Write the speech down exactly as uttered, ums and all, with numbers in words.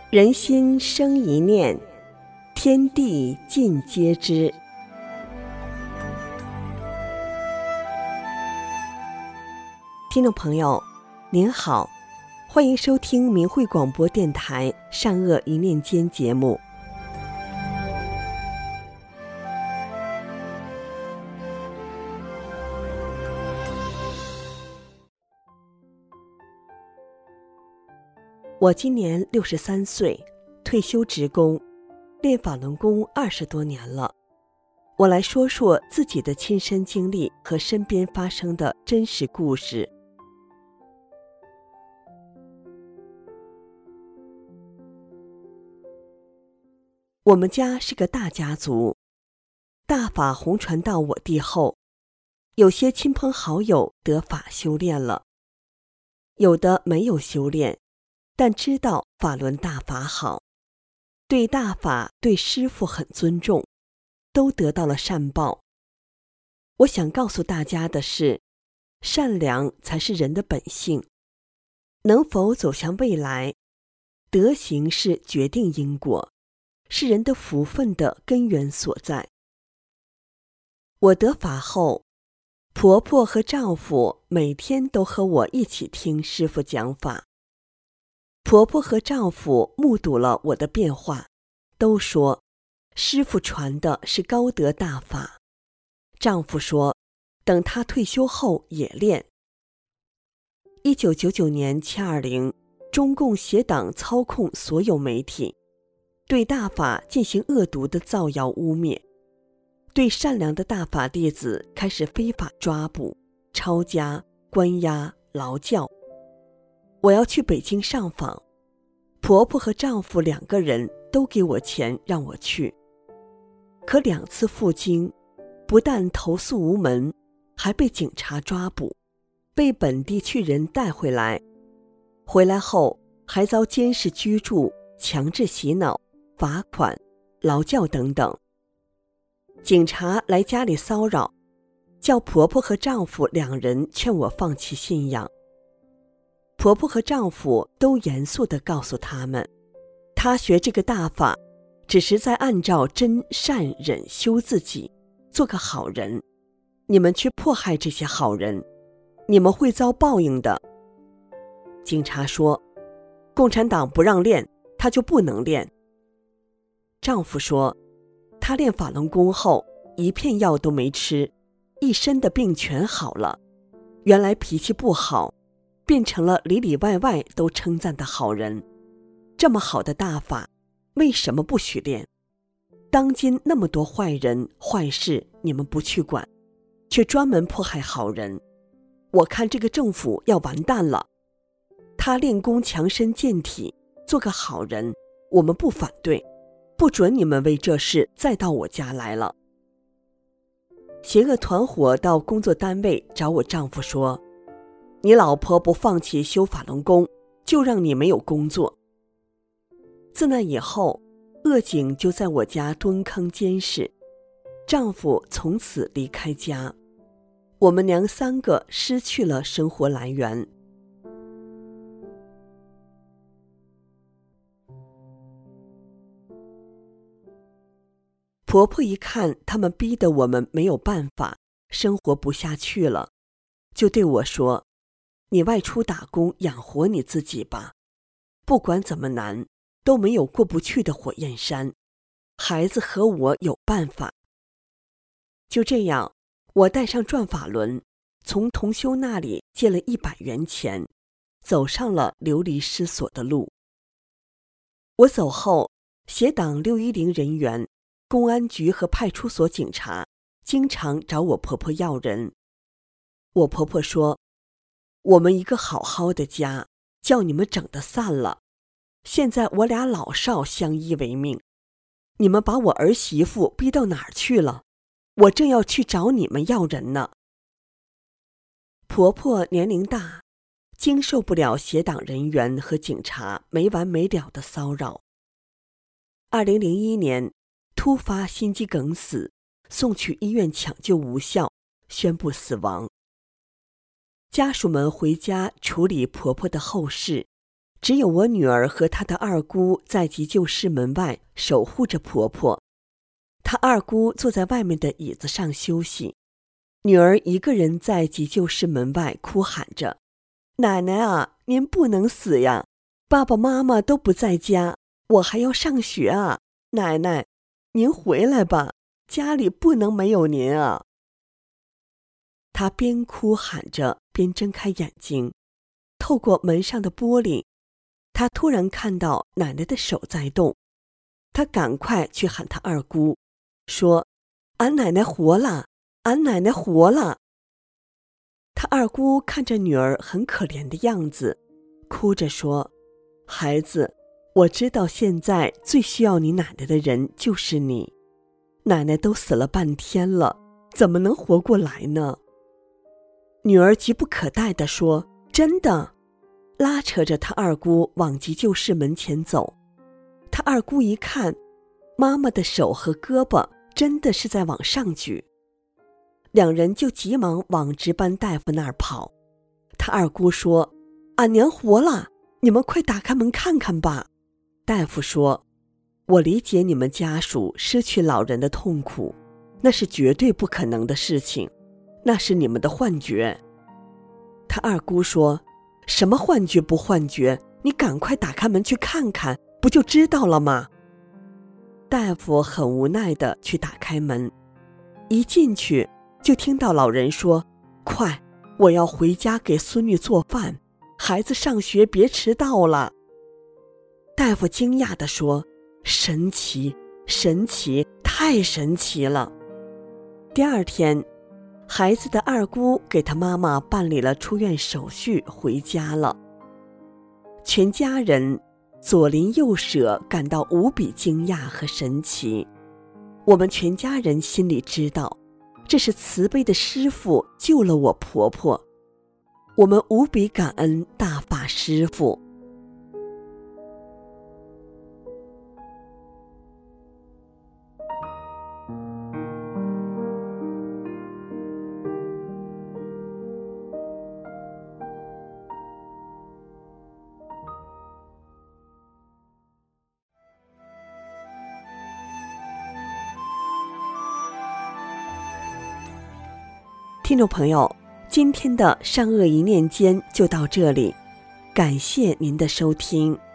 人心生一念，天地尽皆知。听众朋友您好，欢迎收听明慧广播电台善恶一念间节目。我今年六十三岁，退休职工，练法轮功二十多年了。我来说说自己的亲身经历和身边发生的真实故事。我们家是个大家族，大法红传到我地后，有些亲朋好友得法修炼了，有的没有修炼，但知道法轮大法好，对大法对师父很尊重，都得到了善报。我想告诉大家的是，善良才是人的本性，能否走向未来，德行是决定因果，是人的福分的根源所在。我得法后，婆婆和丈夫每天都和我一起听师父讲法。婆婆和丈夫目睹了我的变化，都说师父传的是高德大法。丈夫说等他退休后也练。一九九九年七二零，中共邪党操控所有媒体，对大法进行恶毒的造谣污蔑，对善良的大法弟子开始非法抓捕、抄家、关押、劳教。我要去北京上访，婆婆和丈夫两个人都给我钱让我去，可两次赴京，不但投诉无门，还被警察抓捕，被本地区人带回来，回来后还遭监视居住、强制洗脑、罚款、劳教等等。警察来家里骚扰，叫婆婆和丈夫两人劝我放弃信仰。婆婆和丈夫都严肃地告诉他们，他学这个大法只是在按照真善忍修自己，做个好人，你们去迫害这些好人，你们会遭报应的。警察说，共产党不让练，他就不能练。丈夫说，他练法轮功后一片药都没吃，一身的病全好了，原来脾气不好，变成了里里外外都称赞的好人。这么好的大法，为什么不许练？当今那么多坏人坏事，你们不去管，却专门迫害好人。我看这个政府要完蛋了。他练功强身健体，做个好人，我们不反对，不准你们为这事再到我家来了。邪恶团伙到工作单位找我丈夫说，你老婆不放弃修法轮功，就让你没有工作。自那以后，恶警就在我家蹲坑监视，丈夫从此离开家，我们娘三个失去了生活来源。婆婆一看他们逼得我们没有办法，生活不下去了，就对我说，你外出打工养活你自己吧，不管怎么难，都没有过不去的火焰山，孩子和我有办法。就这样，我带上转法轮，从同修那里借了一百元钱，走上了流离失所的路。我走后，邪党六一零人员、公安局和派出所警察经常找我婆婆要人。我婆婆说，我们一个好好的家，叫你们整得散了，现在我俩老少相依为命，你们把我儿媳妇逼到哪儿去了？我正要去找你们要人呢。婆婆年龄大，经受不了邪党人员和警察没完没了的骚扰。二零零一年突发心肌梗死，送去医院抢救无效，宣布死亡。家属们回家处理婆婆的后事， 只有我女儿和她的二姑在急救室门外守护着婆婆。她二姑坐在外面的椅子上休息，女儿一个人在急救室门外哭喊着：奶奶啊，您不能死呀！爸爸妈妈都不在家，我还要上学啊！奶奶，您回来吧，家里不能没有您啊！她边哭喊着，边睁开眼睛，透过门上的玻璃，她突然看到奶奶的手在动。她赶快去喊她二姑，说：俺奶奶活了，俺奶奶活了。她二姑看着女儿很可怜的样子，哭着说：孩子，我知道现在最需要你奶奶的人就是你，奶奶都死了半天了，怎么能活过来呢？女儿急不可待地说：真的，拉扯着她二姑往急救室门前走。她二姑一看，妈妈的手和胳膊真的是在往上举，两人就急忙往值班大夫那儿跑。她二姑说：俺娘活了，你们快打开门看看吧。大夫说：我理解你们家属失去老人的痛苦，那是绝对不可能的事情，那是你们的幻觉。她二姑说：什么幻觉不幻觉，你赶快打开门去看看，不就知道了吗？大夫很无奈地去打开门，一进去就听到老人说：快，我要回家给孙女做饭，孩子上学别迟到了。大夫惊讶地说：神奇，神奇，太神奇了。第二天，孩子的二姑给他妈妈办理了出院手续，回家了。全家人左邻右舍感到无比惊讶和神奇。我们全家人心里知道，这是慈悲的师父救了我婆婆，我们无比感恩大法师父。听众朋友，今天的善恶一念间就到这里，感谢您的收听。